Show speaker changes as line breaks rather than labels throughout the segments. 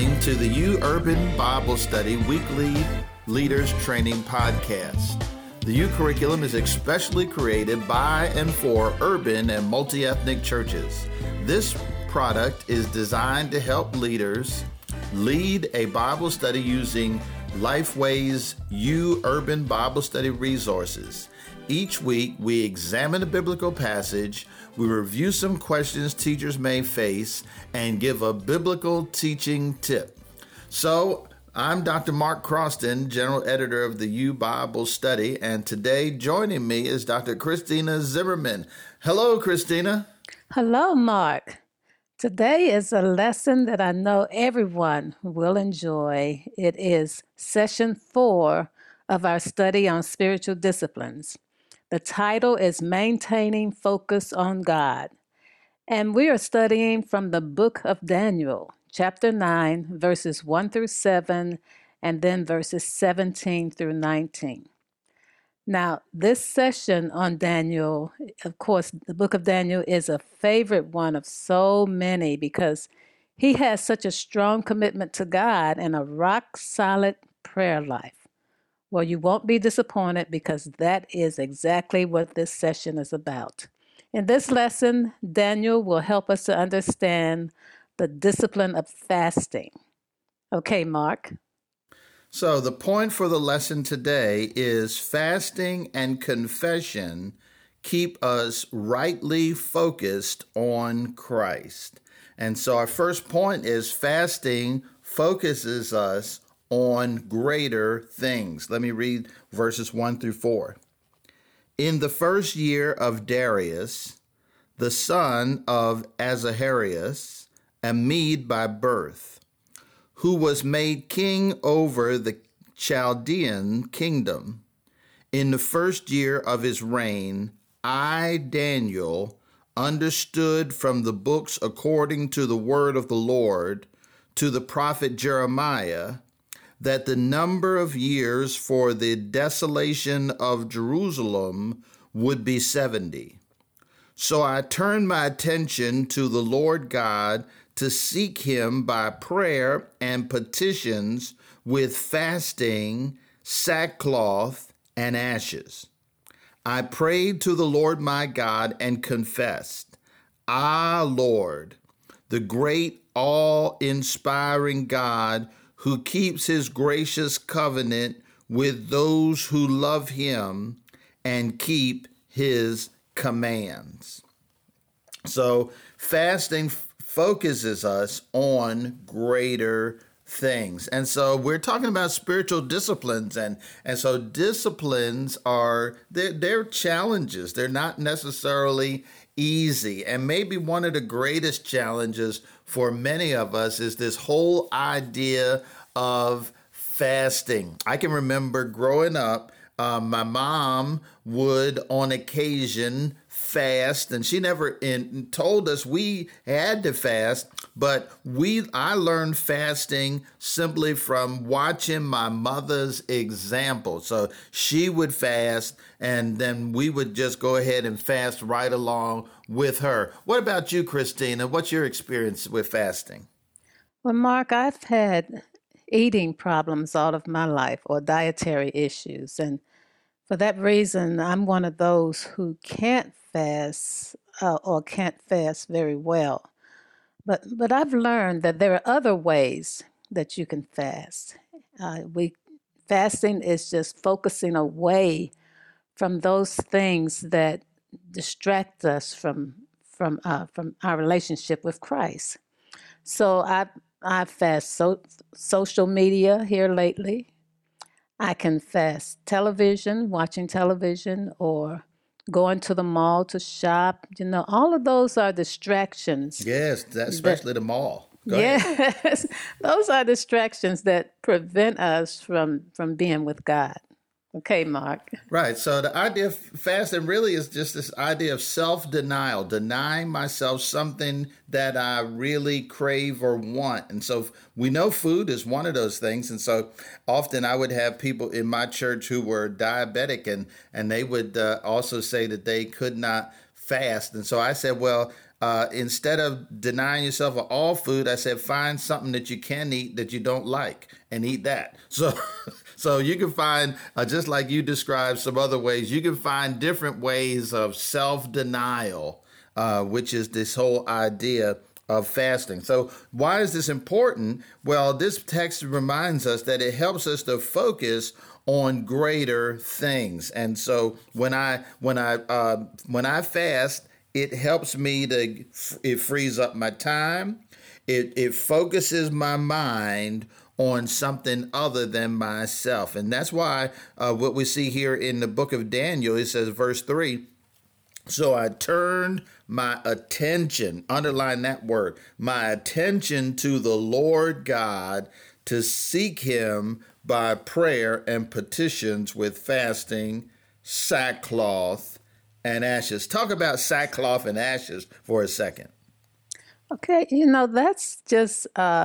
listening to the U Urban Bible Study Weekly Leaders Training Podcast. The U curriculum is especially created by and for urban and multi-ethnic churches. This product is designed to help leaders lead a Bible study using Lifeway's U Urban Bible Study resources. Each week, we examine a biblical passage, we review some questions teachers may face, and give a biblical teaching tip. So, I'm Dr. Mark Croston, General Editor of the U Bible Study, and today joining me is Dr. Christina Zimmerman. Hello, Christina.
Hello, Mark. Today is a lesson that I know everyone will enjoy. It is session 4 of our study on spiritual disciplines. The title is Maintaining Focus on God. And we are studying from the book of Daniel, chapter 9, verses 1 through 7, and then verses 17 through 19. Now, this session on Daniel, of course, the book of Daniel is a favorite one of so many because he has such a strong commitment to God and a rock-solid prayer life. Well, you won't be disappointed because that is exactly what this session is about. In this lesson, Daniel will help us to understand the discipline of fasting. Okay, Mark.
So the point for the lesson today is fasting and confession keep us rightly focused on Christ. And so our first point is fasting focuses us on greater things. Let me read verses 1 through 4. In the first year of Darius, the son of Ahasuerus, a Mede by birth, who was made king over the Chaldean kingdom, in the first year of his reign, I, Daniel, understood from the books according to the word of the Lord to the prophet Jeremiah, that the number of years for the desolation of Jerusalem would be 70. So I turned my attention to the Lord God to seek him by prayer and petitions with fasting, sackcloth, and ashes. I prayed to the Lord my God and confessed, Ah, Lord, the great, awe-inspiring God who keeps his gracious covenant with those who love him and keep his commands. So fasting focuses us on greater things. And so we're talking about spiritual disciplines. And so disciplines are, they're challenges. They're not necessarily easy. And maybe one of the greatest challenges for many of us is this whole idea of fasting. I can remember growing up, my mom would on occasion fast, and she never told us we had to fast, but I learned fasting simply from watching my mother's example. So she would fast, and then we would just go ahead and fast right along with her. What about you, Christina? What's your experience with fasting?
Well, Mark, I've had eating problems all of my life or dietary issues. And for that reason, I'm one of those who can't fast or can't fast very well. But I've learned that there are other ways that you can fast. Fasting is just focusing away from those things that distract us from our relationship with Christ. So I fast social media here lately. I can fast television, watching television, or going to the mall to shop. All of those are distractions.
Yes, especially the mall. Go ahead.
Yes, those are distractions that prevent us from being with God. Okay, Mark.
Right. So the idea of fasting really is just this idea of self-denial, denying myself something that I really crave or want. And so we know food is one of those things. And so often I would have people in my church who were diabetic, and they would also say that they could not fast. And so I said, well, instead of denying yourself of all food, I said find something that you can eat that you don't like and eat that. So, so you can find, just like you described some other ways, you can find different ways of self-denial, which is this whole idea of fasting. So why is this important? Well, this text reminds us that it helps us to focus on greater things. And so when I fast, it helps me to, it frees up my time. It focuses my mind on something other than myself. And that's why what we see here in the book of Daniel, it says, verse 3, so I turned my attention, underline that word, my attention to the Lord God to seek him by prayer and petitions with fasting, sackcloth, and ashes. Talk about sackcloth and ashes for a second.
Okay, that's just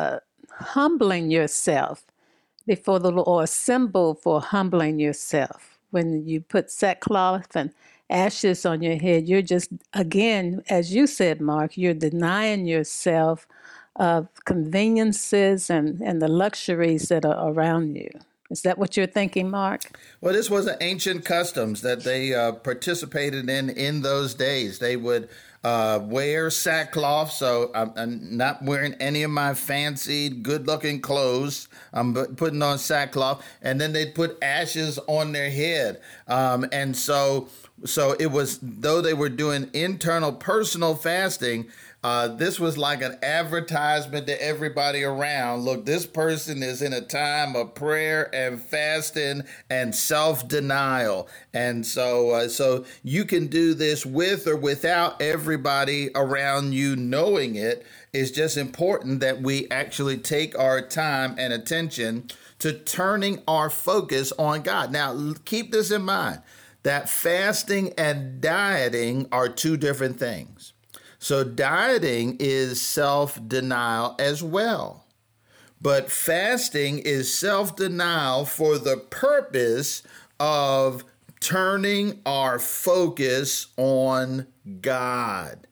humbling yourself before the Lord, or a symbol for humbling yourself. When you put sackcloth and ashes on your head, you're just, again, as you said, Mark, you're denying yourself of conveniences and the luxuries that are around you. Is that what you're thinking, Mark?
Well, this was an ancient customs that they participated in those days. They would wear sackcloth, so I'm not wearing any of my fancy, good-looking clothes. I'm putting on sackcloth, and then they'd put ashes on their head. And so it was, though they were doing internal personal fasting, this was like an advertisement to everybody around. Look, this person is in a time of prayer and fasting and self-denial. And so you can do this with or without everybody around you knowing it. It's just important that we actually take our time and attention to turning our focus on God. Now, keep this in mind, that fasting and dieting are two different things. So dieting is self-denial as well. But fasting is self-denial for the purpose of turning our focus on God.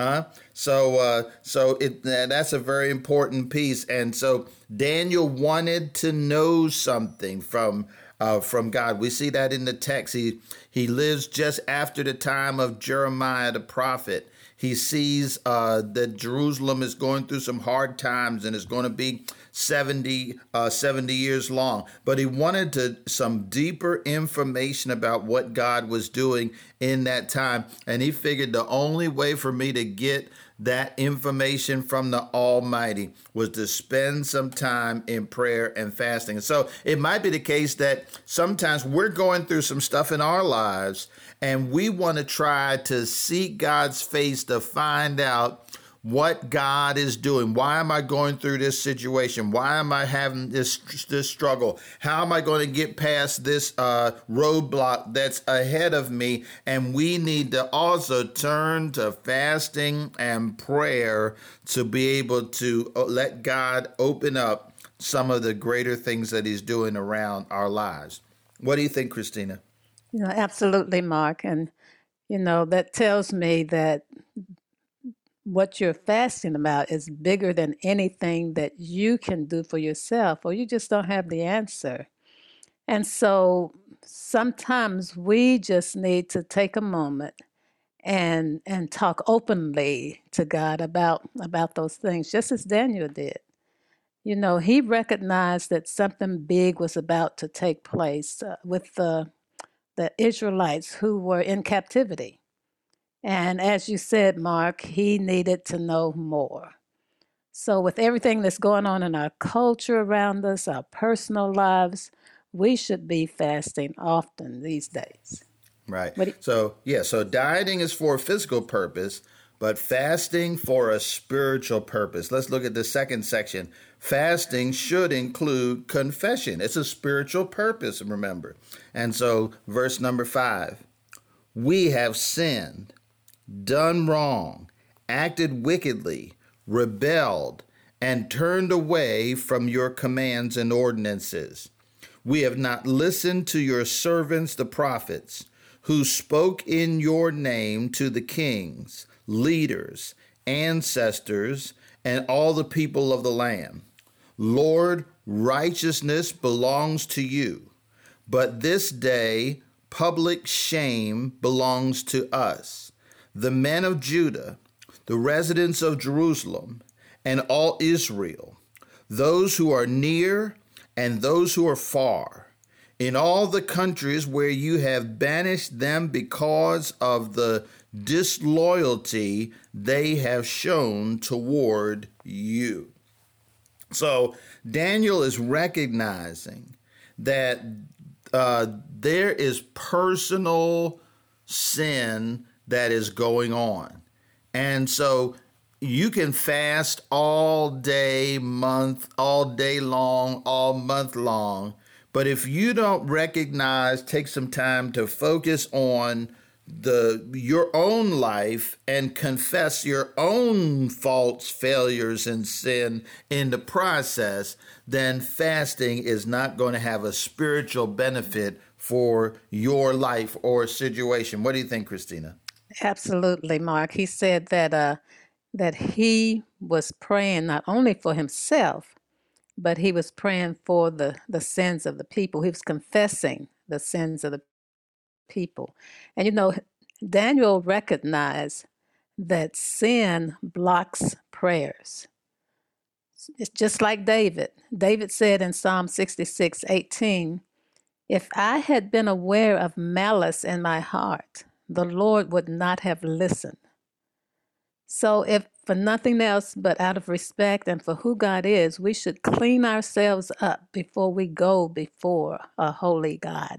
So that's a very important piece. And so Daniel wanted to know something from God. We see that in the text. He lives just after the time of Jeremiah the prophet. He sees that Jerusalem is going through some hard times and it's going to be 70 years long. But he wanted some deeper information about what God was doing in that time. And he figured the only way for me to get that information from the Almighty was to spend some time in prayer and fasting. And so it might be the case that sometimes we're going through some stuff in our lives and we want to try to seek God's face to find out what God is doing. Why am I going through this situation? Why am I having this struggle? How am I going to get past this roadblock that's ahead of me? And we need to also turn to fasting and prayer to be able to let God open up some of the greater things that he's doing around our lives. What do you think, Christina?
Absolutely, Mark. And, that tells me that what you're fasting about is bigger than anything that you can do for yourself, or you just don't have the answer. And so sometimes we just need to take a moment and talk openly to God about those things, just as Daniel did. He recognized that something big was about to take place with the Israelites who were in captivity. And as you said, Mark, he needed to know more. So with everything that's going on in our culture around us, our personal lives, we should be fasting often these days.
Right. So dieting is for a physical purpose, but fasting for a spiritual purpose. Let's look at the second section. Fasting should include confession. It's a spiritual purpose, remember. And so verse number 5, we have sinned, done wrong, acted wickedly, rebelled, and turned away from your commands and ordinances. We have not listened to your servants, the prophets, who spoke in your name to the kings, leaders, ancestors, and all the people of the land. Lord, righteousness belongs to you, but this day public shame belongs to us, the men of Judah, the residents of Jerusalem, and all Israel, those who are near and those who are far, in all the countries where you have banished them because of the disloyalty they have shown toward you. So Daniel is recognizing that there is personal sin that is going on. And so you can fast all day long, all month long. But if you don't take some time to focus on your own life and confess your own faults, failures, and sin in the process, then fasting is not going to have a spiritual benefit for your life or situation. What do you think, Christina?
Absolutely, Mark. He said that he was praying not only for himself, but he was praying for the sins of the people. He was confessing the sins of the people. And Daniel recognized that sin blocks prayers. It's just like David. David said in Psalm 66:18, if I had been aware of malice in my heart, the Lord would not have listened. So if for nothing else but out of respect and for who God is, we should clean ourselves up before we go before a holy God.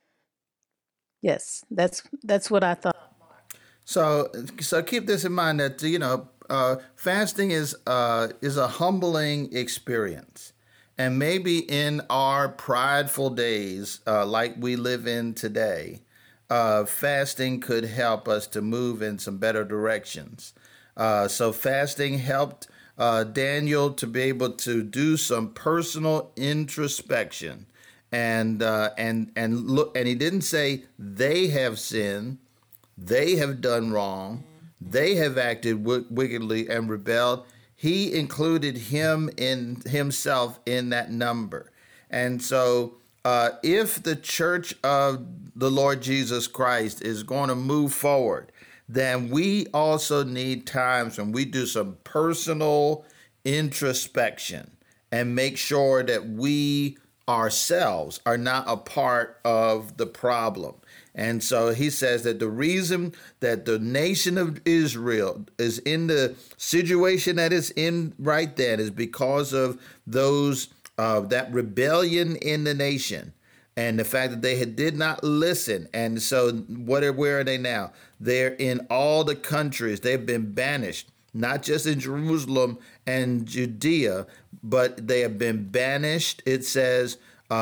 Yes, that's what I thought.
So keep this in mind that fasting is a humbling experience, and maybe in our prideful days, like we live in today, fasting could help us to move in some better directions. So fasting helped Daniel to be able to do some personal introspection, and look. And he didn't say they have sinned, they have done wrong, they have acted wickedly and rebelled. He included himself in that number, and so if the Church of the Lord Jesus Christ is going to move forward, then we also need times when we do some personal introspection and make sure that we ourselves are not a part of the problem. And so he says that the reason that the nation of Israel is in the situation that it's in right then is because of that rebellion in the nation. And the fact that they did not listen. And so where are they now? They're in all the countries. They've been banished, not just in Jerusalem and Judea, but they have been banished, it says,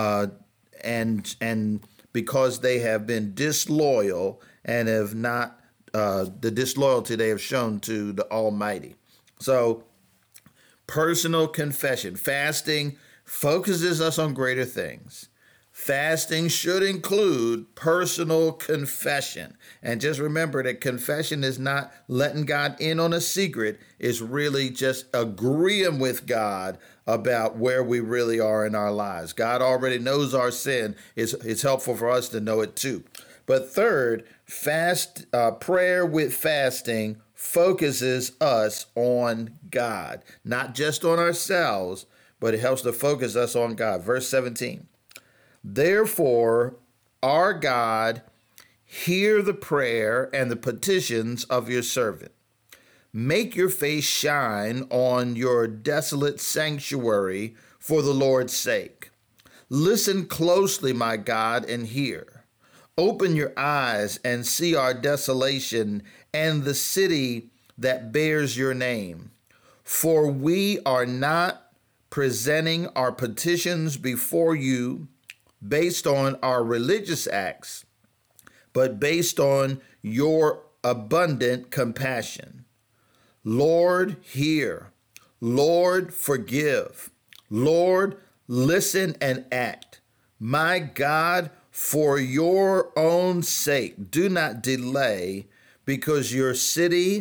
and because they have been disloyal and have not, the disloyalty they have shown to the Almighty. So personal confession, fasting focuses us on greater things. Fasting should include personal confession. And just remember that confession is not letting God in on a secret. It's really just agreeing with God about where we really are in our lives. God already knows our sin. It's helpful for us to know it too. But third, prayer with fasting focuses us on God, not just on ourselves, but it helps to focus us on God. Verse 17. Therefore, our God, hear the prayer and the petitions of your servant. Make your face shine on your desolate sanctuary for the Lord's sake. Listen closely, my God, and hear. Open your eyes and see our desolation and the city that bears your name. For we are not presenting our petitions before you based on our religious acts, but based on your abundant compassion. Lord, hear. Lord, forgive. Lord, listen and act. My God, for your own sake, do not delay, because your city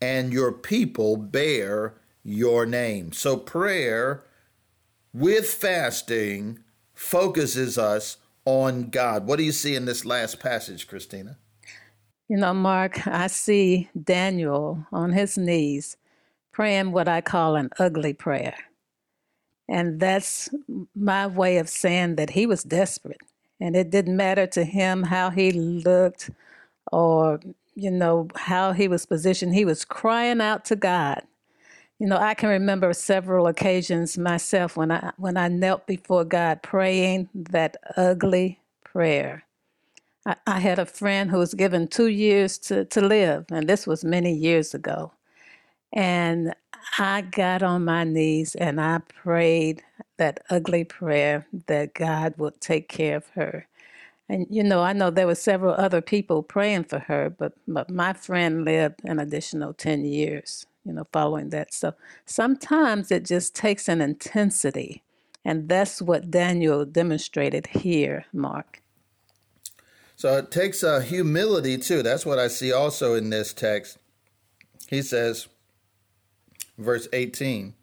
and your people bear your name. So prayer with fasting focuses us on God. What do you see in this last passage, Christina?
Mark, I see Daniel on his knees praying what I call an ugly prayer. And that's my way of saying that he was desperate. And it didn't matter to him how he looked or, how he was positioned. He was crying out to God. I can remember several occasions myself when I knelt before God praying that ugly prayer. I had a friend who was given 2 years to live, and this was many years ago. And I got on my knees and I prayed that ugly prayer that God would take care of her. And, I know there were several other people praying for her, but my friend lived an additional 10 years, following that. So sometimes it just takes an intensity. And that's what Daniel demonstrated here, Mark.
So it takes a humility too. That's what I see also in this text. He says, verse 18,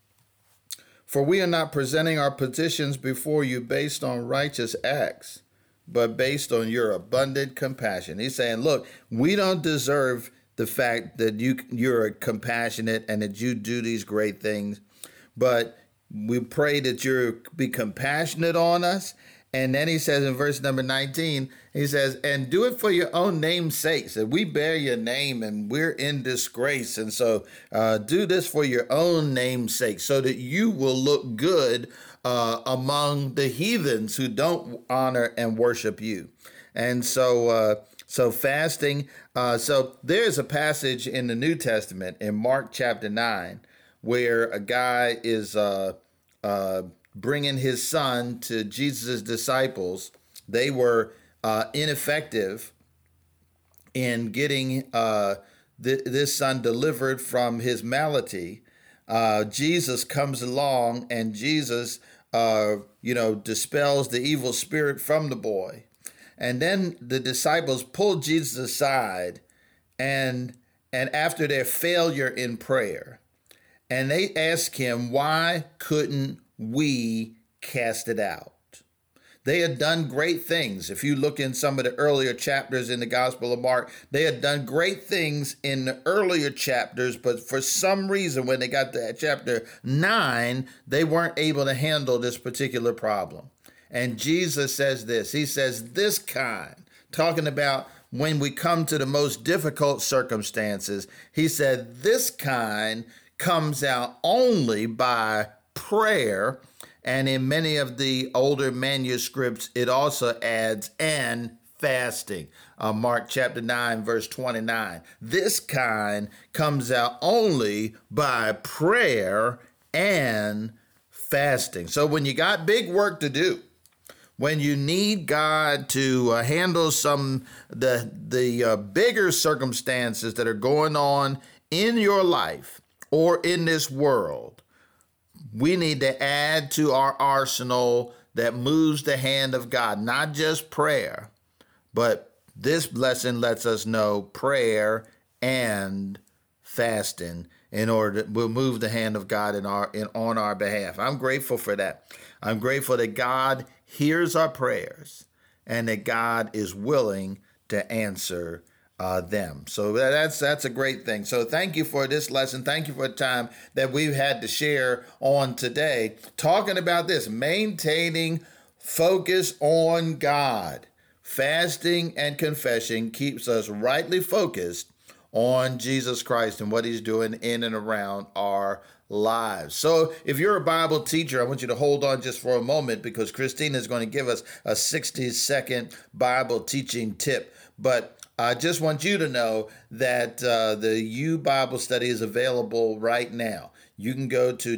"For we are not presenting our petitions before you based on righteous acts, but based on your abundant compassion." He's saying, look, we don't deserve the fact that you're compassionate and that you do these great things, but we pray that you be compassionate on us. And then he says in verse number 19, he says, "And do it for your own name's sake." So we bear your name and we're in disgrace. And so do this for your own name's sake so that you will look good among the heathens who don't honor and worship you. And so fasting. So there's a passage in the New Testament in Mark chapter 9 where a guy is bringing his son to Jesus' disciples. They were ineffective in getting this son delivered from his malady. Jesus comes along and Jesus, dispels the evil spirit from the boy. And then the disciples pull Jesus aside and after their failure in prayer, and they ask him, why couldn't we cast it out? They had done great things. If you look in some of the earlier chapters in the Gospel of Mark, they had done great things in the earlier chapters, but for some reason, when they got to chapter 9, they weren't able to handle this particular problem. And Jesus says this. He says, this kind, talking about when we come to the most difficult circumstances, he said, this kind comes out only by prayer. And in many of the older manuscripts, it also adds and fasting. Mark chapter 9, verse 29. This kind comes out only by prayer and fasting. So when you got big work to do, when you need God to handle some the bigger circumstances that are going on in your life or in this world, we need to add to our arsenal that moves the hand of God, not just prayer, but this lesson lets us know prayer and fasting in order to move the hand of God on our behalf. I'm grateful for that. I'm grateful that God hears our prayers and that God is willing to answer them. So that's a great thing. So thank you for this lesson. Thank you for the time that we've had to share on today, talking about this, maintaining focus on God. Fasting and confession keeps us rightly focused on Jesus Christ and what he's doing in and around our lives. So if you're a Bible teacher, I want you to hold on just for a moment because Christina is going to give us a 60-second Bible teaching tip. But I just want you to know that the U Bible study is available right now. you can go to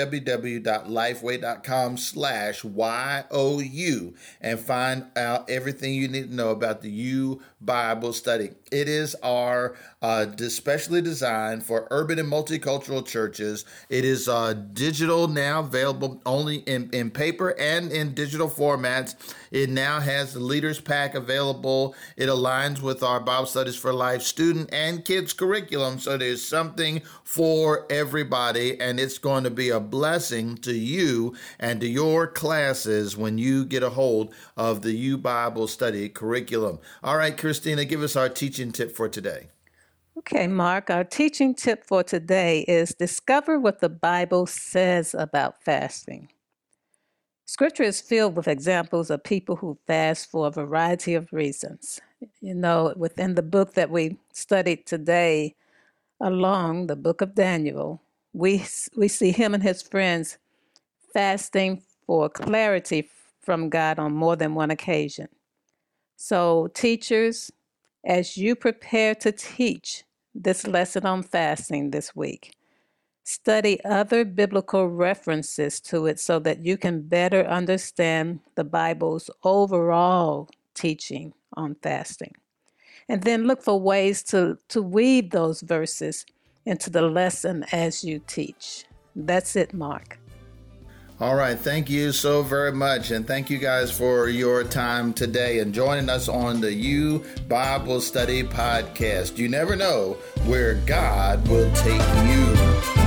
www.lifeway.com/YOU and find out everything you need to know about the U Bible Study. It is our specially designed for urban and multicultural churches. It is digital now, available only in paper and in digital formats. It now has the Leaders Pack available. It aligns with our Bible Studies for Life student and kids curriculum, so there's something for everybody, and it's going to be a blessing to you and to your classes when you get a hold of the U Bible Study curriculum. All right, Christina, give us our teaching tip for today.
Okay, Mark, our teaching tip for today is discover what the Bible says about fasting. Scripture is filled with examples of people who fast for a variety of reasons. You know, within the book that we studied today, along the book of Daniel, we see him and his friends fasting for clarity from God on more than one occasion. So, teachers, as you prepare to teach this lesson on fasting this week, study other biblical references to it so that you can better understand the Bible's overall teaching on fasting. And then look for ways to weave those verses into the lesson as you teach. That's it, Mark.
All right. Thank you so very much. And thank you guys for your time today and joining us on the U Bible Study podcast. You never know where God will take you.